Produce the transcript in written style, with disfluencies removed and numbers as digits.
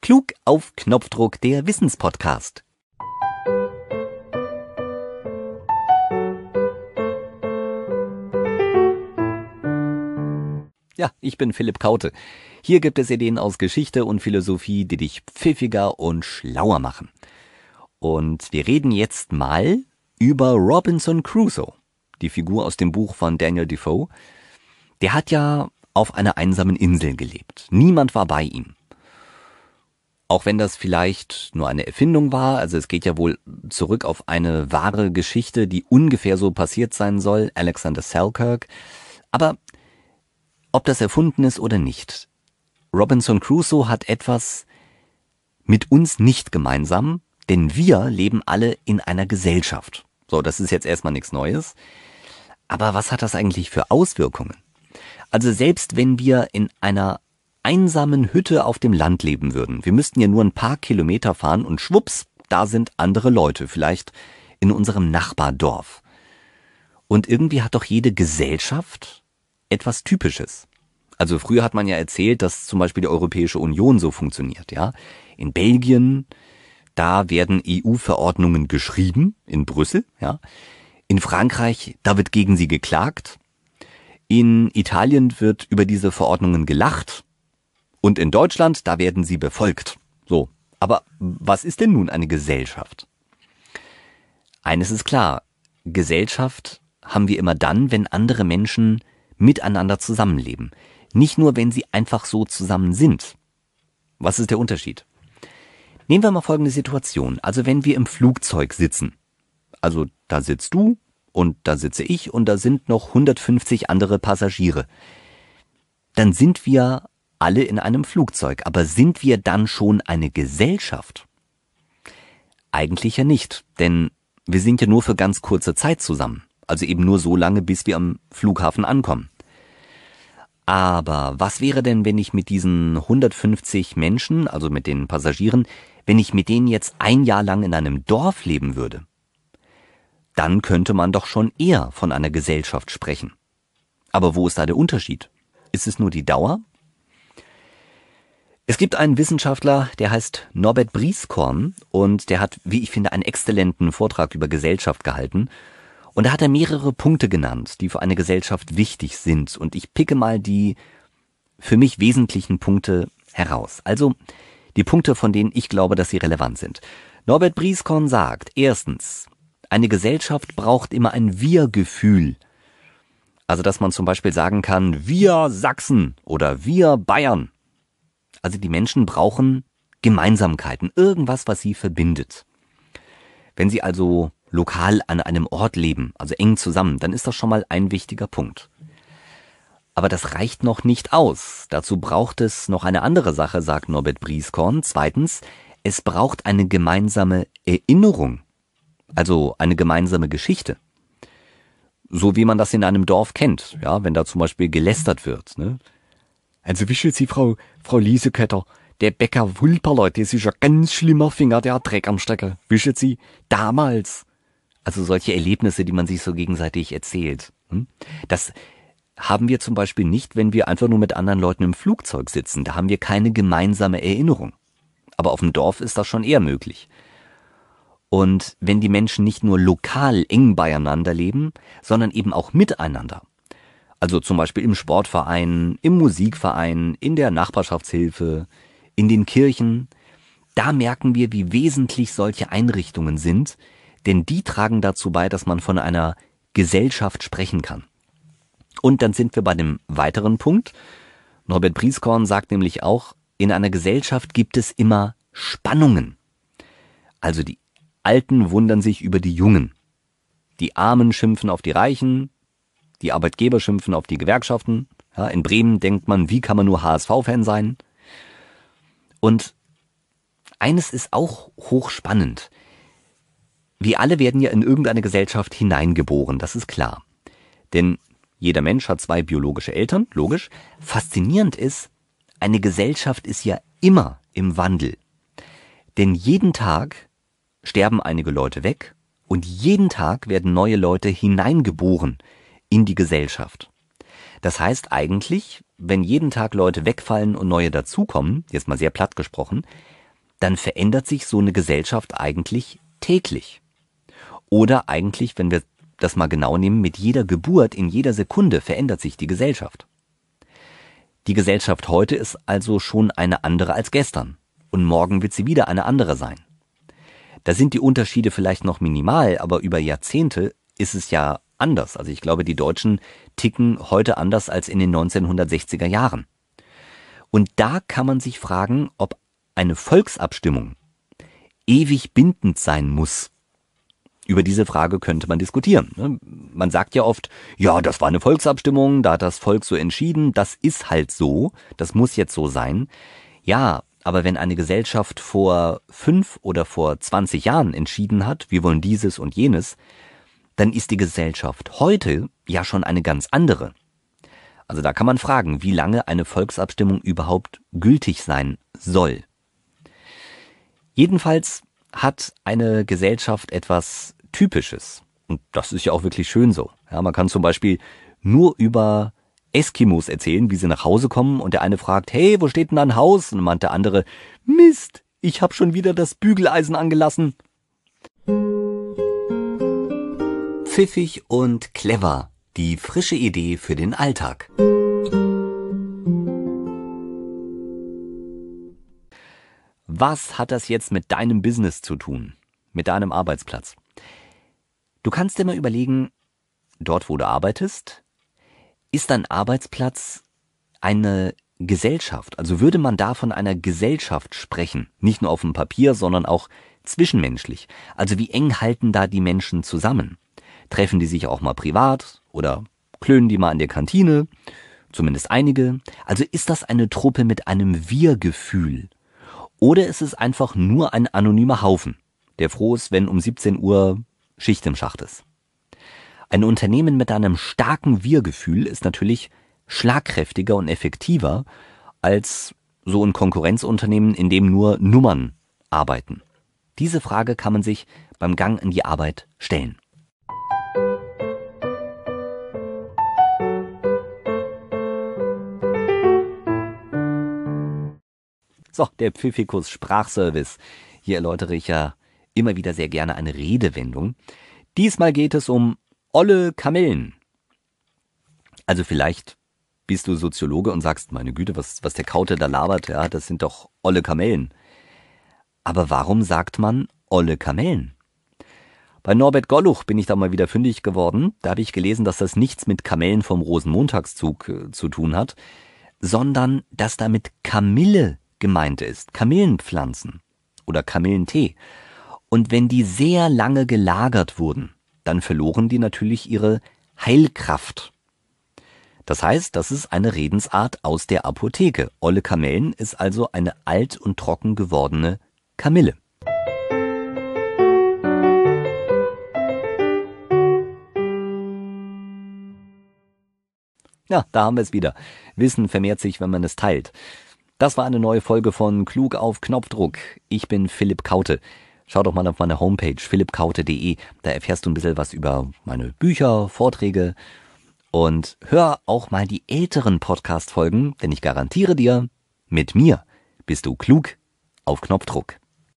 Klug auf Knopfdruck, der Wissenspodcast. Ja, ich bin Philipp Kaute. Hier gibt es Ideen aus Geschichte und Philosophie, die dich pfiffiger und schlauer machen. Und wir reden jetzt mal über Robinson Crusoe, die Figur aus dem Buch von Daniel Defoe. Der hat ja auf einer einsamen Insel gelebt. Niemand war bei ihm. Auch wenn das vielleicht nur eine Erfindung war, also es geht ja wohl zurück auf eine wahre Geschichte, die ungefähr so passiert sein soll, Alexander Selkirk. Aber ob das erfunden ist oder nicht, Robinson Crusoe hat etwas mit uns nicht gemeinsam, denn wir leben alle in einer Gesellschaft. So, das ist jetzt erstmal nichts Neues. Aber was hat das eigentlich für Auswirkungen? Also selbst wenn wir in einer einsamen Hütte auf dem Land leben würden, wir müssten ja nur ein paar Kilometer fahren und schwupps, da sind andere Leute, vielleicht in unserem Nachbardorf. Und irgendwie hat doch jede Gesellschaft etwas Typisches. Also früher hat man ja erzählt, dass zum Beispiel die Europäische Union so funktioniert, ja. In Belgien, da werden EU-Verordnungen geschrieben, in Brüssel, ja. In Frankreich, da wird gegen sie geklagt. In Italien wird über diese Verordnungen gelacht. Und in Deutschland, da werden sie befolgt. So, aber was ist denn nun eine Gesellschaft? Eines ist klar, Gesellschaft haben wir immer dann, wenn andere Menschen miteinander zusammenleben. Nicht nur, wenn sie einfach so zusammen sind. Was ist der Unterschied? Nehmen wir mal folgende Situation. Also wenn wir im Flugzeug sitzen, also da sitzt du und da sitze ich und da sind noch 150 andere Passagiere, dann sind wir alle in einem Flugzeug. Aber sind wir dann schon eine Gesellschaft? Eigentlich ja nicht, denn wir sind ja nur für ganz kurze Zeit zusammen. Also eben nur so lange, bis wir am Flughafen ankommen. Aber was wäre denn, wenn ich mit diesen 150 Menschen, also mit den Passagieren, wenn ich mit denen jetzt ein Jahr lang in einem Dorf leben würde? Dann könnte man doch schon eher von einer Gesellschaft sprechen. Aber wo ist da der Unterschied? Ist es nur die Dauer? Es gibt einen Wissenschaftler, der heißt Norbert Brieskorn und der hat, wie ich finde, einen exzellenten Vortrag über Gesellschaft gehalten. Und da hat er mehrere Punkte genannt, die für eine Gesellschaft wichtig sind. Und ich picke mal die für mich wesentlichen Punkte heraus. Also die Punkte, von denen ich glaube, dass sie relevant sind. Norbert Brieskorn sagt, erstens, eine Gesellschaft braucht immer ein Wir-Gefühl. Also dass man zum Beispiel sagen kann, wir Sachsen oder wir Bayern. Also die Menschen brauchen Gemeinsamkeiten, irgendwas, was sie verbindet. Wenn sie also lokal an einem Ort leben, also eng zusammen, dann ist das schon mal ein wichtiger Punkt. Aber das reicht noch nicht aus. Dazu braucht es noch eine andere Sache, sagt Norbert Brieskorn. Zweitens, es braucht eine gemeinsame Erinnerung, also eine gemeinsame Geschichte. So wie man das in einem Dorf kennt, ja, wenn da zum Beispiel gelästert wird, ne? Also wissen Sie, Frau Liesekötter, der Bäcker Wulperler, das ist ein ganz schlimmer Finger, der hat Dreck am Stecken. Wissen Sie, damals. Also solche Erlebnisse, die man sich so gegenseitig erzählt. Das haben wir zum Beispiel nicht, wenn wir einfach nur mit anderen Leuten im Flugzeug sitzen. Da haben wir keine gemeinsame Erinnerung. Aber auf dem Dorf ist das schon eher möglich. Und wenn die Menschen nicht nur lokal eng beieinander leben, sondern eben auch miteinander. Also zum Beispiel im Sportverein, im Musikverein, in der Nachbarschaftshilfe, in den Kirchen. Da merken wir, wie wesentlich solche Einrichtungen sind, denn die tragen dazu bei, dass man von einer Gesellschaft sprechen kann. Und dann sind wir bei dem weiteren Punkt. Norbert Brieskorn sagt nämlich auch, in einer Gesellschaft gibt es immer Spannungen. Also die Alten wundern sich über die Jungen. Die Armen schimpfen auf die Reichen, die Arbeitgeber schimpfen auf die Gewerkschaften. Ja, in Bremen denkt man, wie kann man nur HSV-Fan sein? Und eines ist auch hochspannend. Wir alle werden ja in irgendeine Gesellschaft hineingeboren, das ist klar. Denn jeder Mensch hat 2 biologische Eltern, logisch. Faszinierend ist, eine Gesellschaft ist ja immer im Wandel. Denn jeden Tag sterben einige Leute weg und jeden Tag werden neue Leute hineingeboren in die Gesellschaft. Das heißt eigentlich, wenn jeden Tag Leute wegfallen und neue dazukommen, jetzt mal sehr platt gesprochen, dann verändert sich so eine Gesellschaft eigentlich täglich. Oder eigentlich, wenn wir das mal genau nehmen, mit jeder Geburt, in jeder Sekunde verändert sich die Gesellschaft. Die Gesellschaft heute ist also schon eine andere als gestern. Und morgen wird sie wieder eine andere sein. Da sind die Unterschiede vielleicht noch minimal, aber über Jahrzehnte ist es ja anders. Also ich glaube, die Deutschen ticken heute anders als in den 1960er Jahren. Und da kann man sich fragen, ob eine Volksabstimmung ewig bindend sein muss. Über diese Frage könnte man diskutieren. Man sagt ja oft, ja, das war eine Volksabstimmung, da hat das Volk so entschieden, das ist halt so, das muss jetzt so sein. Ja, aber wenn eine Gesellschaft vor 5 oder vor 20 Jahren entschieden hat, wir wollen dieses und jenes, dann ist die Gesellschaft heute ja schon eine ganz andere. Also da kann man fragen, wie lange eine Volksabstimmung überhaupt gültig sein soll. Jedenfalls hat eine Gesellschaft etwas Typisches. Und das ist ja auch wirklich schön so. Ja, man kann zum Beispiel nur über Eskimos erzählen, wie sie nach Hause kommen und der eine fragt, hey, wo steht denn ein Haus? Und dann meint der andere, Mist, ich habe schon wieder das Bügeleisen angelassen. Pfiffig und clever. Die frische Idee für den Alltag. Was hat das jetzt mit deinem Business zu tun? Mit deinem Arbeitsplatz? Du kannst dir mal überlegen, dort wo du arbeitest, ist dein Arbeitsplatz eine Gesellschaft? Also würde man da von einer Gesellschaft sprechen? Nicht nur auf dem Papier, sondern auch zwischenmenschlich. Also wie eng halten da die Menschen zusammen? Treffen die sich auch mal privat oder klönen die mal in der Kantine? Zumindest einige. Also ist das eine Truppe mit einem Wir-Gefühl? Oder ist es einfach nur ein anonymer Haufen, der froh ist, wenn um 17 Uhr Schicht im Schacht ist? Ein Unternehmen mit einem starken Wir-Gefühl ist natürlich schlagkräftiger und effektiver als so ein Konkurrenzunternehmen, in dem nur Nummern arbeiten. Diese Frage kann man sich beim Gang in die Arbeit stellen. So, der Pfiffikus Sprachservice. Hier erläutere ich ja immer wieder sehr gerne eine Redewendung. Diesmal geht es um olle Kamellen. Also vielleicht bist du Soziologe und sagst, meine Güte, was der Kaute da labert, ja, das sind doch olle Kamellen. Aber warum sagt man olle Kamellen? Bei Norbert Golluch bin ich da mal wieder fündig geworden. Da habe ich gelesen, dass das nichts mit Kamellen vom Rosenmontagszug zu tun hat, sondern dass damit Kamille gemeint ist, Kamillenpflanzen oder Kamillentee. Und wenn die sehr lange gelagert wurden, dann verloren die natürlich ihre Heilkraft. Das heißt, das ist eine Redensart aus der Apotheke. Olle Kamellen ist also eine alt und trocken gewordene Kamille. Ja, da haben wir es wieder. Wissen vermehrt sich, wenn man es teilt. Das war eine neue Folge von Klug auf Knopfdruck. Ich bin Philipp Kaute. Schau doch mal auf meine Homepage philippkaute.de. Da erfährst du ein bisschen was über meine Bücher, Vorträge. Und hör auch mal die älteren Podcast-Folgen, denn ich garantiere dir, mit mir bist du klug auf Knopfdruck.